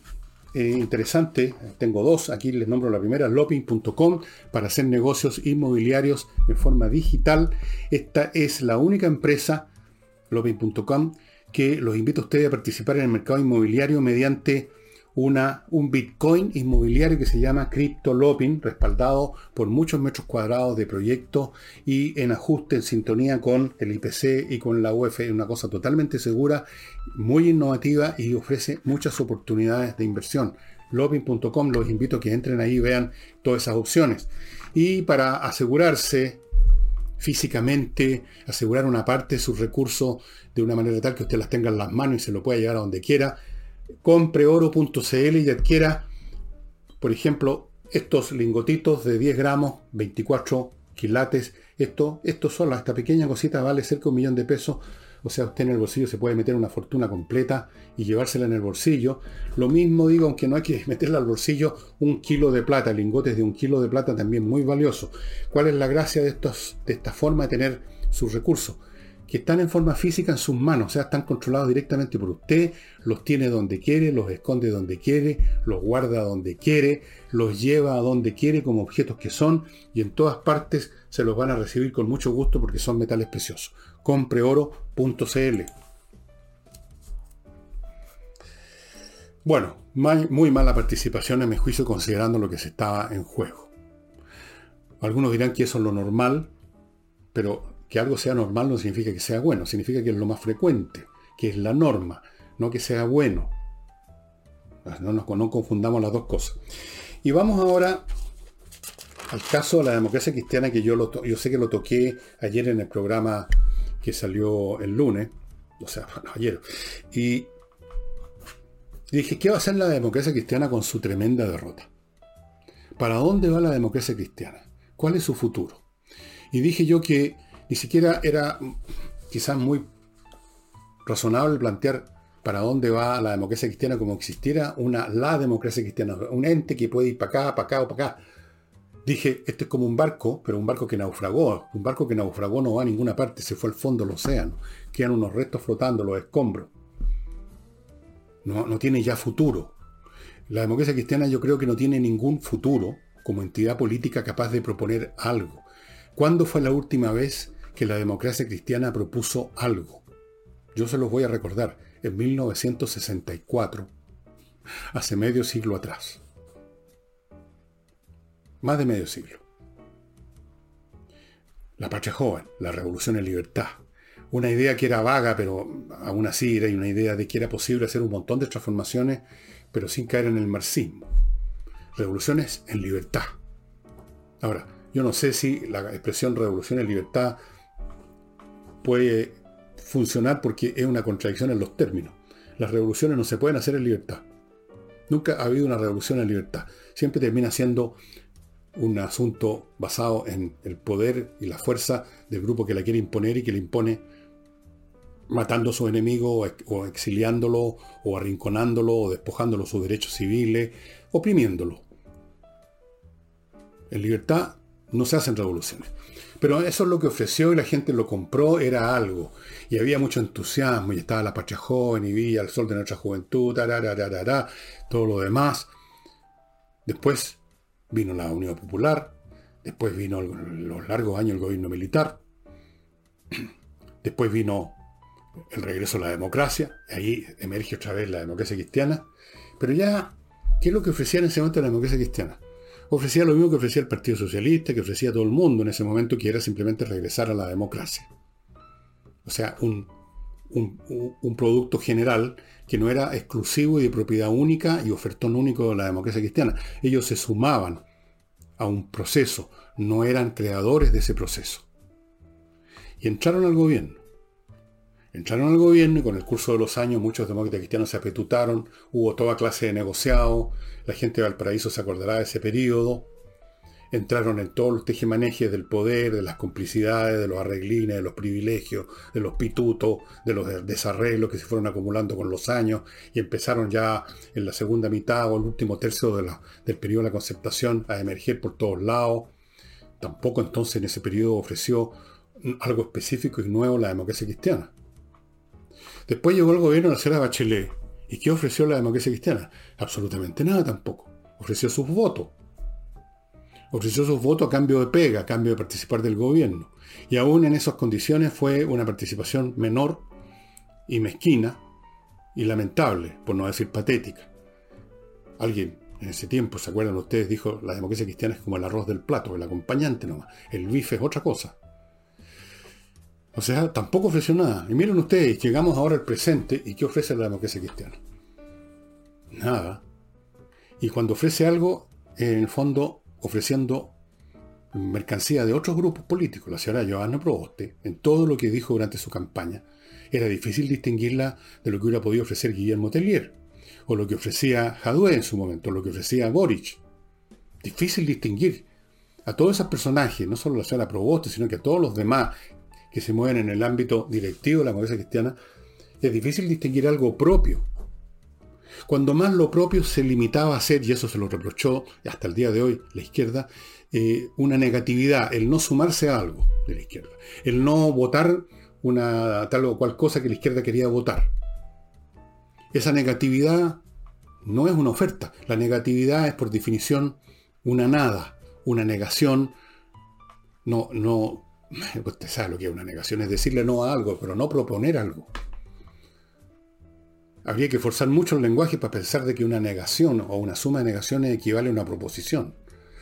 eh, interesante. Tengo dos, aquí les nombro la primera, lopin punto com, para hacer negocios inmobiliarios en forma digital. Esta es la única empresa, lopin punto com, que los invito a ustedes a participar en el mercado inmobiliario mediante Una, un Bitcoin inmobiliario que se llama CryptoLopin, respaldado por muchos metros cuadrados de proyectos y en ajuste, en sintonía con el I P C y con la U E F. Una cosa totalmente segura, muy innovativa y ofrece muchas oportunidades de inversión. lopin punto com, los invito a que entren ahí y vean todas esas opciones. Y para asegurarse físicamente, asegurar una parte de sus recursos de una manera tal que usted las tenga en las manos y se lo pueda llevar a donde quiera, compre oro punto c l y adquiera, por ejemplo, estos lingotitos de diez gramos, veinticuatro quilates. Esto, esto solo, esta pequeña cosita vale cerca de un millón de pesos. O sea, usted en el bolsillo se puede meter una fortuna completa y llevársela en el bolsillo. Lo mismo digo, aunque no hay que meterla al bolsillo, un kilo de plata, lingotes de un kilo de plata también muy valioso. ¿Cuál es la gracia de, estos, de esta forma de tener sus recursos? Que están en forma física en sus manos, o sea, están controlados directamente por usted, los tiene donde quiere, los esconde donde quiere, los guarda donde quiere, los lleva a donde quiere como objetos que son, y en todas partes se los van a recibir con mucho gusto porque son metales preciosos. compre oro punto c l. Bueno, muy mala participación en mi juicio considerando lo que se estaba en juego. Algunos dirán que eso es lo normal, pero que algo sea normal no significa que sea bueno, significa que es lo más frecuente, que es la norma, no que sea bueno. No nos no confundamos las dos cosas. Y vamos ahora al caso de la democracia cristiana, que yo, lo, yo sé que lo toqué ayer en el programa que salió el lunes, o sea, bueno, ayer. Y dije, ¿qué va a hacer la democracia cristiana con su tremenda derrota? ¿Para dónde va la democracia cristiana? ¿Cuál es su futuro? Y dije yo que ni siquiera era quizás muy razonable plantear para dónde va la democracia cristiana como existiera una la democracia cristiana, un ente que puede ir para acá, para acá o para acá. Dije, esto es como un barco, pero un barco que naufragó. Un barco que naufragó no va a ninguna parte, se fue al fondo del océano. Quedan unos restos flotando, los escombros. No, no tiene ya futuro. La democracia cristiana yo creo que no tiene ningún futuro como entidad política capaz de proponer algo. ¿Cuándo fue la última vez que la democracia cristiana propuso algo? Yo se los voy a recordar, en mil novecientos sesenta y cuatro, hace medio siglo atrás. Más de medio siglo. La patria joven, la revolución en libertad. Una idea que era vaga, pero aún así era una idea de que era posible hacer un montón de transformaciones, pero sin caer en el marxismo. Revoluciones en libertad. Ahora, yo no sé si la expresión revolución en libertad puede funcionar porque es una contradicción en los términos. Las revoluciones no se pueden hacer en libertad. Nunca ha habido una revolución en libertad. Siempre termina siendo un asunto basado en el poder y la fuerza del grupo que la quiere imponer y que le impone matando a su enemigo o exiliándolo o arrinconándolo o despojándolo de sus derechos civiles, oprimiéndolo. En libertad no se hacen revoluciones. Pero eso es lo que ofreció y la gente lo compró, era algo. Y había mucho entusiasmo y estaba la patria joven y vía el sol de nuestra juventud, tararararara, todo lo demás. Después vino la Unión Popular, después vino los largos años el gobierno militar, después vino el regreso a la democracia, y ahí emerge otra vez la democracia cristiana. Pero ya, ¿qué es lo que ofrecía en ese momento la democracia cristiana? Ofrecía lo mismo que ofrecía el Partido Socialista, que ofrecía todo el mundo en ese momento, que era simplemente regresar a la democracia. O sea, un, un, un producto general que no era exclusivo y de propiedad única y ofertón único de la democracia cristiana. Ellos se sumaban a un proceso, no eran creadores de ese proceso. Y entraron al gobierno. Entraron al gobierno y con el curso de los años muchos demócratas cristianos se apetutaron, hubo toda clase de negociados, la gente de Valparaíso se acordará de ese periodo, entraron en todos los tejemanejes del poder, de las complicidades, de los arreglines, de los privilegios, de los pitutos, de los desarreglos que se fueron acumulando con los años y empezaron ya en la segunda mitad o el último tercio de la, del periodo de la concertación a emerger por todos lados. Tampoco entonces en ese periodo ofreció algo específico y nuevo la democracia cristiana. Después llegó el gobierno de la señora Bachelet ¿Y qué ofreció la democracia cristiana? Absolutamente nada tampoco. Ofreció sus votos. Ofreció sus votos a cambio de pega, a cambio de participar del gobierno. Y aún en esas condiciones fue una participación menor y mezquina y lamentable, por no decir patética. Alguien en ese tiempo, ¿se acuerdan ustedes? Dijo, la democracia cristiana es como el arroz del plato, el acompañante nomás. El bife es otra cosa. O sea, tampoco ofreció nada. Y miren ustedes, llegamos ahora al presente, ¿y qué ofrece la democracia cristiana? Nada. Y cuando ofrece algo, en el fondo, ofreciendo mercancía de otros grupos políticos. La señora Johanna Proboste, en todo lo que dijo durante su campaña, era difícil distinguirla de lo que hubiera podido ofrecer Guillermo Tellier, o lo que ofrecía Jadwe en su momento, o lo que ofrecía Boric. Difícil distinguir a todos esos personajes, no solo la señora Proboste, sino que a todos los demás que se mueven en el ámbito directivo de la democracia cristiana, es difícil distinguir algo propio. Cuando más lo propio se limitaba a ser, y eso se lo reprochó hasta el día de hoy la izquierda, eh, una negatividad, el no sumarse a algo de la izquierda, el no votar una tal o cual cosa que la izquierda quería votar. Esa negatividad no es una oferta. La negatividad es por definición una nada, una negación. No, no, usted sabe lo que es una negación, es decirle no a algo, pero no proponer algo. Habría que forzar mucho el lenguaje para pensar de que una negación o una suma de negaciones equivale a una proposición.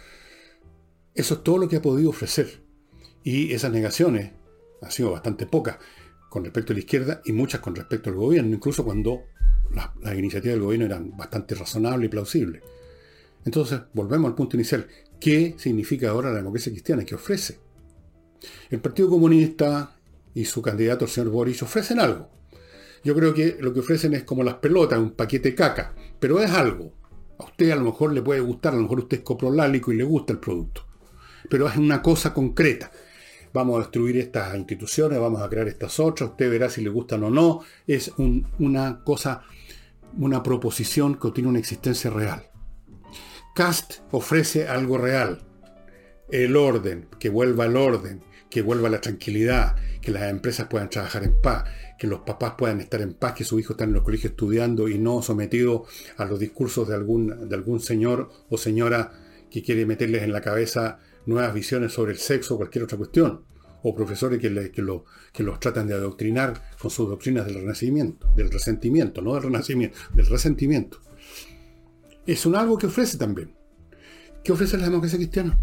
Eso es todo lo que ha podido ofrecer. Y esas negaciones han sido bastante pocas con respecto a la izquierda y muchas con respecto al gobierno, incluso cuando las, las iniciativas del gobierno eran bastante razonables y plausibles. Entonces, volvemos al punto inicial. ¿Qué significa ahora la democracia cristiana? ¿Qué ofrece? El Partido Comunista y su candidato, el señor Boric, ofrecen algo. Yo creo que lo que ofrecen es como las pelotas, un paquete caca, pero es algo. A usted a lo mejor le puede gustar, a lo mejor usted es coprolálico y le gusta el producto. Pero es una cosa concreta. Vamos a destruir estas instituciones, vamos a crear estas otras, usted verá si le gustan o no. Es un, una cosa, una proposición que tiene una existencia real. Kast ofrece algo real. El orden, que vuelva el orden, que vuelva la tranquilidad, que las empresas puedan trabajar en paz, que los papás puedan estar en paz, que sus hijos están en los colegios estudiando y no sometidos a los discursos de algún, de algún señor o señora que quiere meterles en la cabeza nuevas visiones sobre el sexo o cualquier otra cuestión, o profesores que, le, que, lo, que los tratan de adoctrinar con sus doctrinas del renacimiento, del resentimiento, no del renacimiento, del resentimiento. Es un algo que ofrece también. ¿Qué ofrece la democracia cristiana?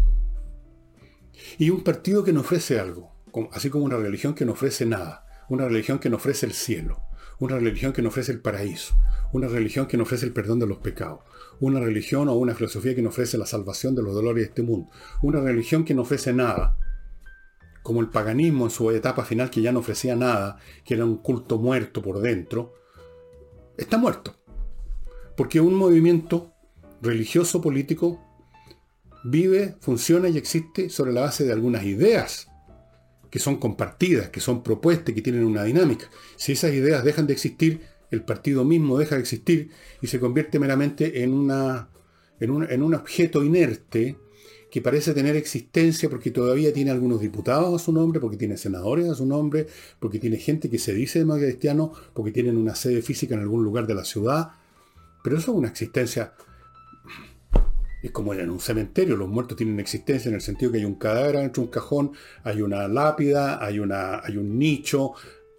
Y un partido que no ofrece algo, así como una religión que no ofrece nada, una religión que no ofrece el cielo, una religión que no ofrece el paraíso, una religión que no ofrece el perdón de los pecados, una religión o una filosofía que no ofrece la salvación de los dolores de este mundo, una religión que no ofrece nada, como el paganismo en su etapa final, que ya no ofrecía nada, que era un culto muerto por dentro, está muerto. Porque un movimiento religioso político vive, funciona y existe sobre la base de algunas ideas que son compartidas, que son propuestas, que tienen una dinámica. Si esas ideas dejan de existir, el partido mismo deja de existir y se convierte meramente en, una, en, un, en un objeto inerte que parece tener existencia porque todavía tiene algunos diputados a su nombre, porque tiene senadores a su nombre, porque tiene gente que se dice democrático cristiano, porque tienen una sede física en algún lugar de la ciudad. Pero eso es una existencia. Es como en un cementerio, los muertos tienen existencia en el sentido que hay un cadáver dentro de un cajón, hay una lápida, hay, una, hay un nicho,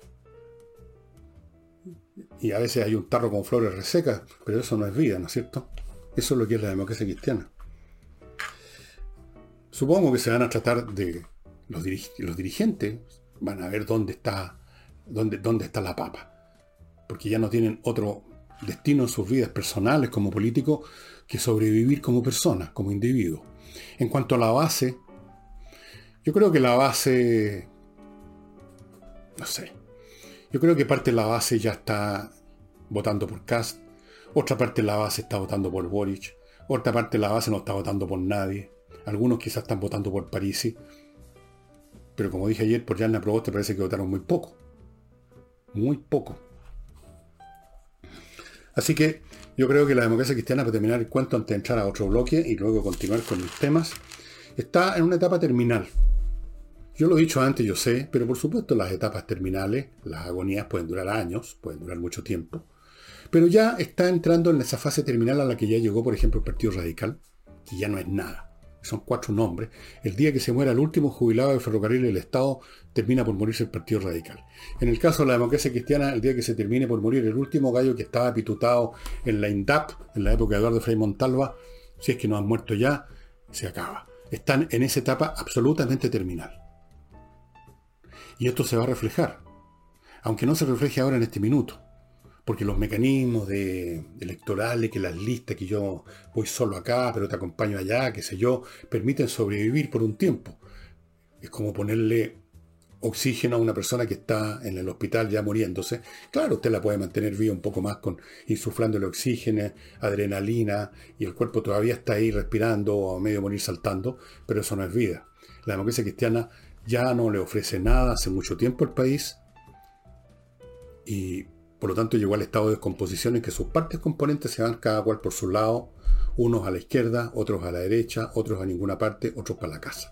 y a veces hay un tarro con flores resecas, pero eso no es vida, ¿no es cierto? Eso es lo que es la democracia cristiana. Supongo que se van a tratar de los, dirig- los dirigentes, van a ver dónde está, dónde, dónde está la papa, porque ya no tienen otro destino en sus vidas personales como políticos que sobrevivir como personas, como individuos. En cuanto a la base, yo creo que la base, no sé, yo creo que parte de la base ya está votando por Kast, otra parte de la base está votando por Boric, otra parte de la base no está votando por nadie, algunos quizás están votando por Parisi, pero como dije ayer, por Johanna Proboste parece que votaron muy poco, muy poco. Así que yo creo que la democracia cristiana, para terminar el cuento antes de entrar a otro bloque y luego continuar con los temas, está en una etapa terminal. Yo lo he dicho antes, yo sé, pero por supuesto las etapas terminales, las agonías pueden durar años, pueden durar mucho tiempo, Pero ya está entrando en esa fase terminal a la que ya llegó, por ejemplo, el Partido Radical, que ya no es nada. Son cuatro nombres. El día que se muera el último jubilado del ferrocarril del Estado, termina por morirse el Partido Radical. En el caso de la democracia cristiana, el día que se termine por morir el último gallo que estaba pitutado en la INDAP, en la época de Eduardo Frei Montalva, si es que no han muerto ya, se acaba. Están en esa etapa absolutamente terminal. Y esto se va a reflejar, aunque no se refleje ahora en este minuto, porque los mecanismos de, electorales, que las listas, que yo voy solo acá, pero te acompaño allá, qué sé yo, permiten sobrevivir por un tiempo. Es como ponerle oxígeno a una persona que está en el hospital ya muriéndose. Claro, usted la puede mantener viva un poco más con insuflándole oxígeno, adrenalina, y el cuerpo todavía está ahí respirando o a medio morir saltando, pero eso no es vida. La democracia cristiana ya no le ofrece nada hace mucho tiempo al país, y por lo tanto llegó al estado de descomposición en que sus partes componentes se van cada cual por su lado, unos a la izquierda, otros a la derecha, otros a ninguna parte, otros para la casa.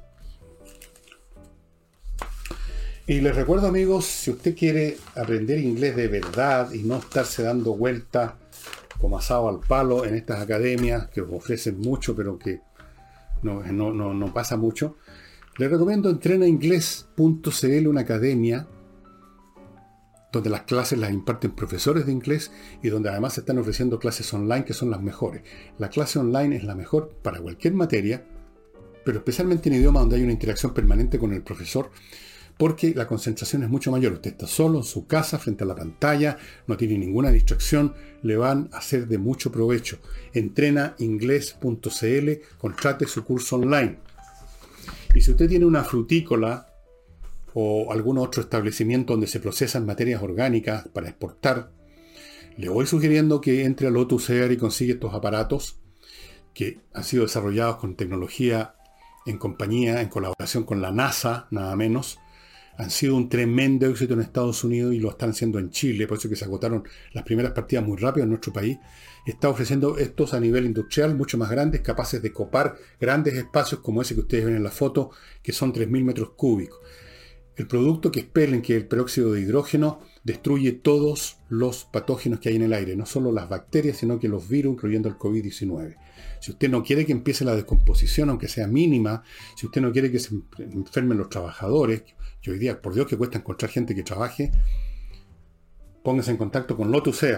Y les recuerdo, amigos, si usted quiere aprender inglés de verdad y no estarse dando vueltas como asado al palo en estas academias que os ofrecen mucho pero que no, no, no, no pasa mucho, les recomiendo entrena inglés punto c l, una academia donde las clases las imparten profesores de inglés y donde además se están ofreciendo clases online que son las mejores. La clase online es la mejor para cualquier materia, pero especialmente en idioma donde hay una interacción permanente con el profesor, porque la concentración es mucho mayor. Usted está solo en su casa frente a la pantalla, no tiene ninguna distracción, le van a ser de mucho provecho. Entrena inglés punto c l, contrate su curso online. Y si usted tiene una frutícola o algún otro establecimiento donde se procesan materias orgánicas para exportar, le voy sugiriendo que entre a Lotus Air y consiga estos aparatos que han sido desarrollados con tecnología en compañía, en colaboración con la NASA, nada menos. Han sido un tremendo éxito en Estados Unidos y lo están haciendo en Chile, por eso que se agotaron las primeras partidas muy rápido en nuestro país. Está ofreciendo estos a nivel industrial mucho más grandes, capaces de copar grandes espacios como ese que ustedes ven en la foto, que son tres mil metros cúbicos. El producto que esperen, que el peróxido de hidrógeno, destruye todos los patógenos que hay en el aire, no solo las bacterias, sino que los virus, incluyendo el covid diecinueve. Si usted no quiere que empiece la descomposición, aunque sea mínima, si usted no quiere que se enfermen los trabajadores, que hoy día, por Dios, que cuesta encontrar gente que trabaje, póngase en contacto con Lotus Air.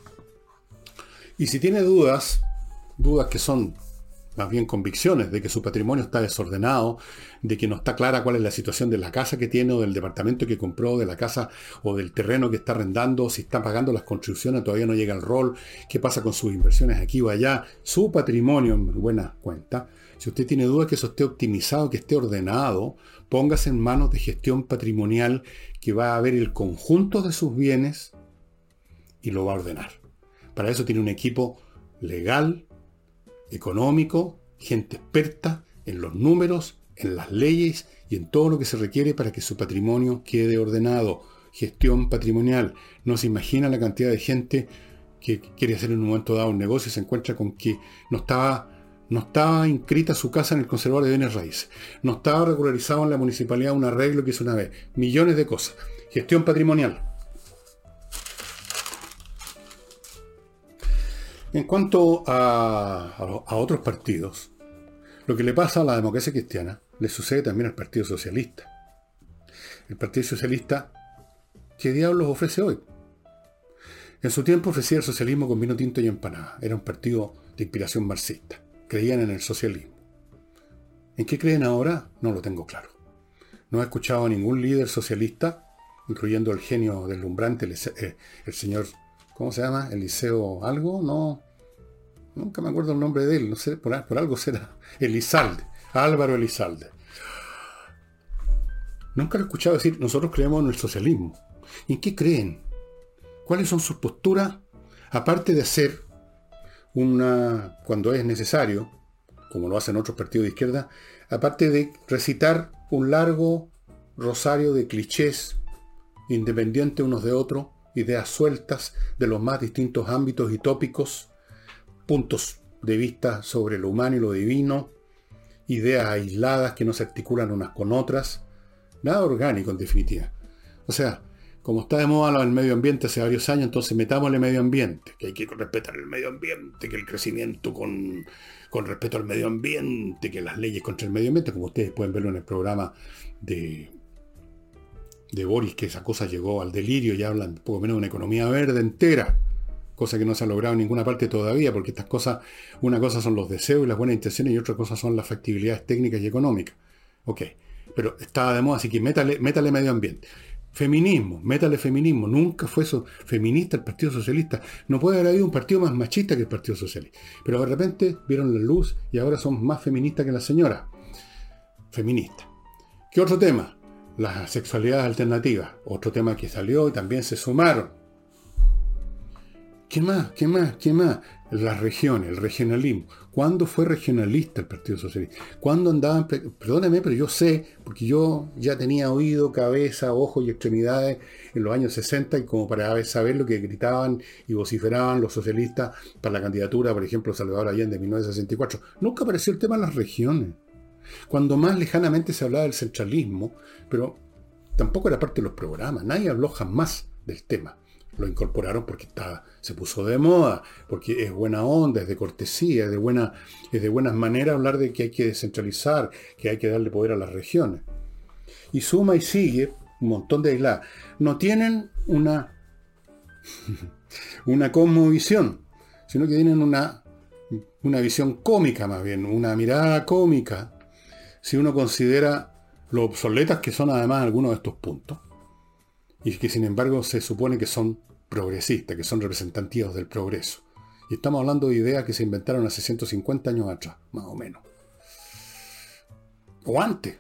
Y si tiene dudas, dudas que son más bien convicciones de que su patrimonio está desordenado, de que no está clara cuál es la situación de la casa que tiene o del departamento que compró, de la casa o del terreno que está arrendando, si está pagando las construcciones, todavía no llega el rol, qué pasa con sus inversiones aquí o allá, su patrimonio en buena cuenta. Si usted tiene dudas que eso esté optimizado, que esté ordenado, póngase en manos de gestión patrimonial, que va a ver el conjunto de sus bienes y lo va a ordenar. Para eso tiene un equipo legal, económico, gente experta en los números, en las leyes y en todo lo que se requiere para que su patrimonio quede ordenado. Gestión patrimonial. No se imagina la cantidad de gente que quiere hacer en un momento dado un negocio y se encuentra con que no estaba, no estaba inscrita su casa en el conservador de bienes raíces, no estaba regularizado en la municipalidad un arreglo que hizo una vez, millones de cosas. Gestión patrimonial. En cuanto a, a, a otros partidos, lo que le pasa a la democracia cristiana le sucede también al Partido Socialista. El Partido Socialista, ¿qué diablos ofrece hoy? En su tiempo ofrecía el socialismo con vino tinto y empanada. Era un partido de inspiración marxista. Creían en el socialismo. ¿En qué creen ahora? No lo tengo claro. No he escuchado a ningún líder socialista, incluyendo el genio deslumbrante, el, eh, el señor... ¿Cómo se llama? ¿Eliseo algo? No. Nunca me acuerdo el nombre de él. No sé, por, por algo será. Elizalde. Álvaro Elizalde. Nunca lo he escuchado decir, nosotros creemos en el socialismo. ¿En qué creen? ¿Cuáles son sus posturas? Aparte de hacer una, cuando es necesario, como lo hacen otros partidos de izquierda, aparte de recitar un largo rosario de clichés independientes unos de otros, ideas sueltas de los más distintos ámbitos y tópicos, puntos de vista sobre lo humano y lo divino, ideas aisladas que no se articulan unas con otras, nada orgánico en definitiva. O sea, como está de moda el medio ambiente hace varios años, entonces metámosle medio ambiente, que hay que respetar el medio ambiente, que el crecimiento con, con respeto al medio ambiente, que las leyes contra el medio ambiente, como ustedes pueden verlo en el programa de, de Boris, que esa cosa llegó al delirio y hablan poco menos de una economía verde entera, cosa que no se ha logrado en ninguna parte todavía, porque estas cosas, una cosa son los deseos y las buenas intenciones y otra cosa son las factibilidades técnicas y económicas. Ok, pero estaba de moda, así que métale, métale medio ambiente. Feminismo, métale feminismo. Nunca fue eso feminista el Partido Socialista. No puede haber habido un partido más machista que el Partido Socialista. Pero de repente vieron la luz y ahora son más feministas que la señora. Feminista. ¿Qué otro tema? Las sexualidades alternativas. Otro tema que salió y también se sumaron. ¿Qué más? ¿Qué más? ¿Qué más? Las regiones, el regionalismo. ¿Cuándo fue regionalista el Partido Socialista? ¿Cuándo andaban? Perdóneme, pero yo sé, porque yo ya tenía oído, cabeza, ojos y extremidades en los años sesenta, y como para saber lo que gritaban y vociferaban los socialistas para la candidatura, por ejemplo, Salvador Allende en mil novecientos sesenta y cuatro. Nunca apareció el tema de las regiones. Cuando más lejanamente se hablaba del centralismo, pero tampoco era parte de los programas. Nadie habló jamás del tema. Lo incorporaron porque está, se puso de moda, porque es buena onda, es de cortesía, es de, buena, es de buenas maneras hablar de que hay que descentralizar, que hay que darle poder a las regiones. Y suma y sigue un montón de aisladas. No tienen una, una cosmovisión, sino que tienen una, una visión cómica más bien, una mirada cómica, si uno considera lo obsoletas que son además algunos de estos puntos. Y que sin embargo se supone que son progresistas, que son representativos del progreso. Y estamos hablando de ideas que se inventaron hace ciento cincuenta años atrás, más o menos. O antes.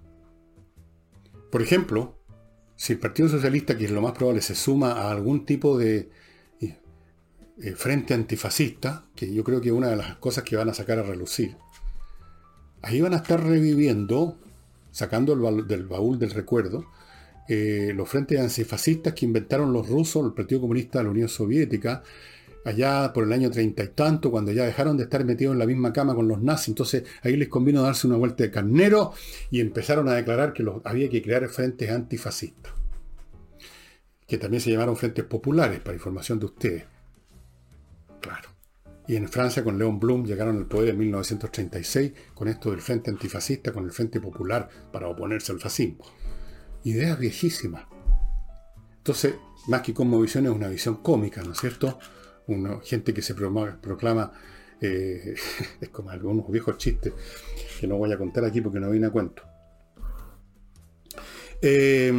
Por ejemplo, si el Partido Socialista, que es lo más probable, se suma a algún tipo de eh, eh, frente antifascista, que yo creo que es una de las cosas que van a sacar a relucir, ahí van a estar reviviendo, sacando el ba- del baúl del recuerdo, Eh, los frentes antifascistas que inventaron los rusos, el Partido Comunista de la Unión Soviética, allá por el año treinta y tanto, cuando ya dejaron de estar metidos en la misma cama con los nazis. Entonces ahí les convino darse una vuelta de carnero y empezaron a declarar que los, había que crear frentes antifascistas, que también se llamaron frentes populares, para información de ustedes. Claro. Y en Francia con Léon Blum llegaron al poder en mil novecientos treinta y seis con esto del frente antifascista, con el frente popular para oponerse al fascismo. Ideas viejísimas. Entonces, más que cosmovisión, es una visión cómica, ¿no es cierto? Una gente que se proclama, eh, es como algunos viejos chistes que no voy a contar aquí porque no viene a cuento. Eh,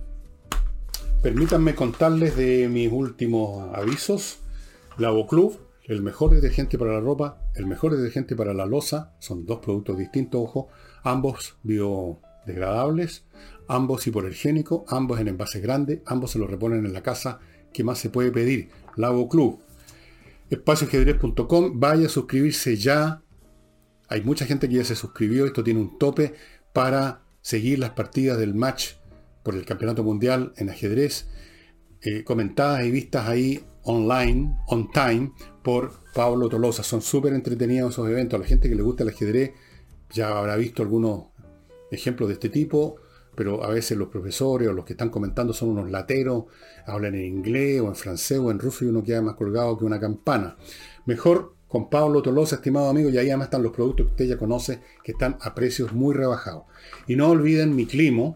permítanme contarles de mis últimos avisos. Lavoclub, el mejor detergente para la ropa, el mejor detergente para la loza, son dos productos distintos, ojo, ambos biodegradables, ambos hipoalergénicos, ambos en envases grandes, ambos se los reponen en la casa. ¿Qué más se puede pedir? Lavoclub. espacio ajedrez punto com, vaya a suscribirse ya. Hay mucha gente que ya se suscribió, esto tiene un tope para seguir las partidas del match por el Campeonato Mundial en ajedrez, eh, comentadas y vistas ahí online, on time, por Pablo Tolosa. Son súper entretenidos esos eventos. A la gente que le gusta el ajedrez ya habrá visto algunos ejemplos de este tipo, pero a veces los profesores o los que están comentando son unos lateros, hablan en inglés o en francés o en ruso y uno queda más colgado que una campana. Mejor con Pablo Tolosa, estimado amigo, y ahí además están los productos que usted ya conoce, que están a precios muy rebajados. Y no olviden Mi Climo,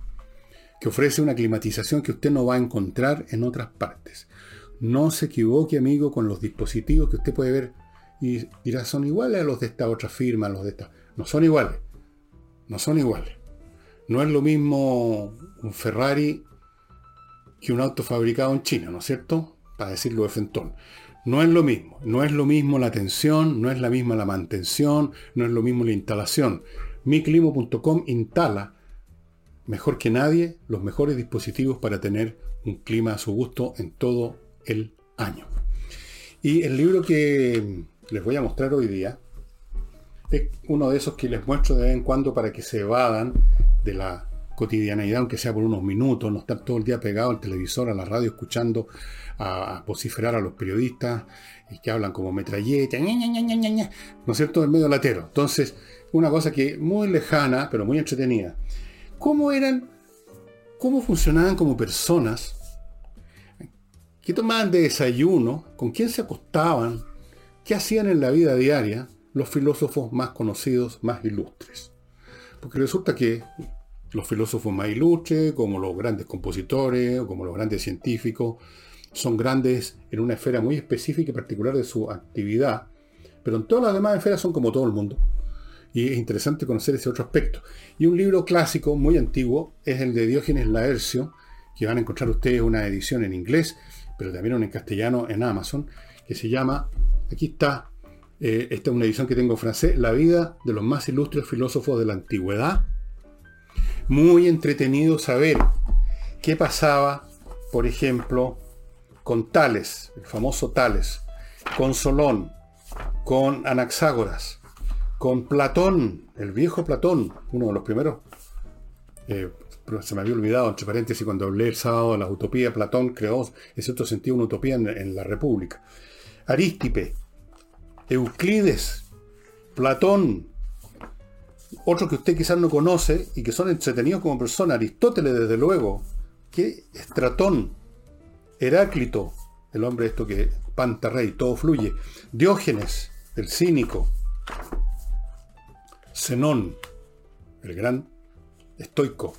que ofrece una climatización que usted no va a encontrar en otras partes. No se equivoque, amigo, con los dispositivos que usted puede ver y dirá, son iguales a los de esta otra firma, los de esta. No son iguales. No son iguales. No es lo mismo un Ferrari que un auto fabricado en China, ¿no es cierto? Para decirlo de frentón. No es lo mismo. No es lo mismo la tensión, no es la misma la mantención, no es lo mismo la instalación. mi climo punto com instala, mejor que nadie, los mejores dispositivos para tener un clima a su gusto en todo el año. Y el libro que les voy a mostrar hoy día es uno de esos que les muestro de vez en cuando para que se evadan de la cotidianeidad, aunque sea por unos minutos, no estar todo el día pegado al televisor, a la radio, escuchando a, a vociferar a los periodistas y que hablan como metralleta, ña, ña, ña, ña, ña, ¿no es cierto?, en medio latero. Entonces, una cosa que muy lejana, pero muy entretenida. ¿Cómo eran cómo funcionaban como personas, qué tomaban de desayuno, con quién se acostaban, qué hacían en la vida diaria los filósofos más conocidos, más ilustres. Porque resulta que los filósofos más ilustres, como los grandes compositores, o como los grandes científicos, son grandes en una esfera muy específica y particular de su actividad, pero en todas las demás esferas son como todo el mundo. Y es interesante conocer ese otro aspecto. Y un libro clásico, muy antiguo, es el de Diógenes Laercio, que van a encontrar ustedes una edición en inglés, pero también una en castellano en Amazon, que se llama, aquí está, eh, esta es una edición que tengo en francés, La vida de los más ilustres filósofos de la antigüedad. Muy entretenido saber qué pasaba, por ejemplo, con Tales, el famoso Tales, con Solón, con Anaxágoras, con Platón, el viejo Platón, uno de los primeros, eh, se me había olvidado, entre paréntesis, cuando hablé el sábado de la utopía, Platón creó, en cierto sentido, una utopía en, en la República. Arístipe, Euclides, Platón, otros que usted quizás no conoce y que son entretenidos como persona, Aristóteles, desde luego, que Estratón, Heráclito, el hombre esto que panta rey, todo fluye, Diógenes, el cínico, Zenón, el gran estoico.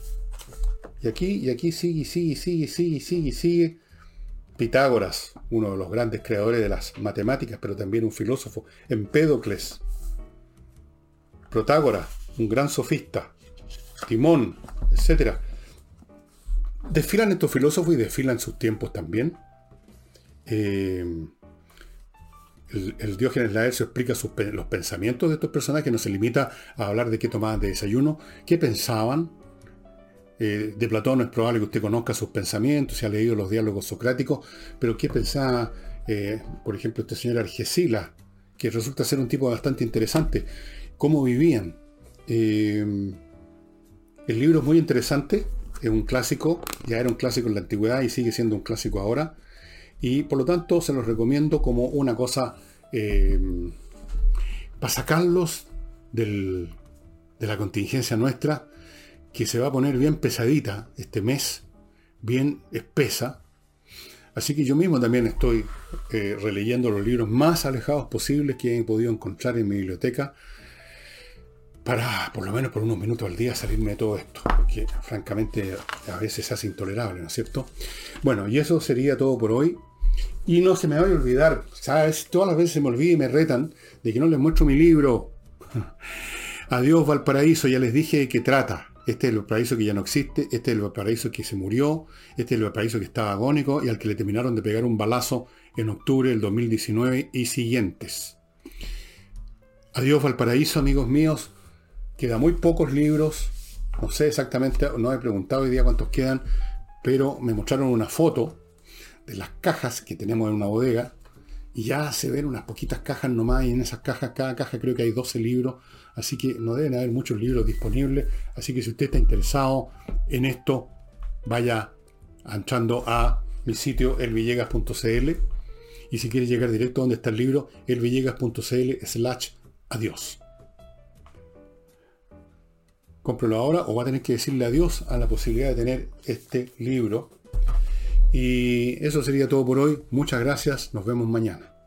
Y aquí, y aquí sigue, sigue, sigue, sigue, sigue, sigue. Pitágoras, uno de los grandes creadores de las matemáticas, pero también un filósofo. Empédocles. Protágoras, un gran sofista. Timón, etcétera. Desfilan estos filósofos y desfilan sus tiempos también. Eh, el, el Diógenes Laercio explica sus, los pensamientos de estos personajes, no se limita a hablar de qué tomaban de desayuno, qué pensaban. Eh, de Platón es probable que usted conozca sus pensamientos, si ha leído los diálogos socráticos, pero qué pensaba, eh, por ejemplo, este señor Argesila, que resulta ser un tipo bastante interesante. Cómo vivían. Eh, el libro es muy interesante. Es un clásico, ya era un clásico en la antigüedad y sigue siendo un clásico ahora. Y por lo tanto se los recomiendo como una cosa eh, para sacarlos del, de la contingencia nuestra, que se va a poner bien pesadita este mes, bien espesa. Así que yo mismo también estoy eh, releyendo los libros más alejados posibles que he podido encontrar en mi biblioteca, para, por lo menos por unos minutos al día, salirme de todo esto, porque francamente a veces se hace intolerable, ¿no es cierto? Bueno, y eso sería todo por hoy. Y no se me vaya a olvidar, ¿sabes? Todas las veces se me olvida y me retan de que no les muestro mi libro. Adiós Valparaíso, ya les dije de qué trata. Este es el Valparaíso que ya no existe, este es el Valparaíso que se murió, este es el Valparaíso que estaba agónico y al que le terminaron de pegar un balazo en octubre del dos mil diecinueve y siguientes. Adiós Valparaíso, amigos míos. Quedan muy pocos libros, no sé exactamente, no he preguntado hoy día cuántos quedan, pero me mostraron una foto de las cajas que tenemos en una bodega y ya se ven unas poquitas cajas nomás, y en esas cajas, cada caja creo que hay doce libros, así que no deben haber muchos libros disponibles, así que si usted está interesado en esto, vaya entrando a mi sitio el villegas punto c l y si quiere llegar directo a donde está el libro, el villegas punto c l slash adiós. Cómprelo ahora o va a tener que decirle adiós a la posibilidad de tener este libro. Y eso sería todo por hoy. Muchas gracias. Nos vemos mañana.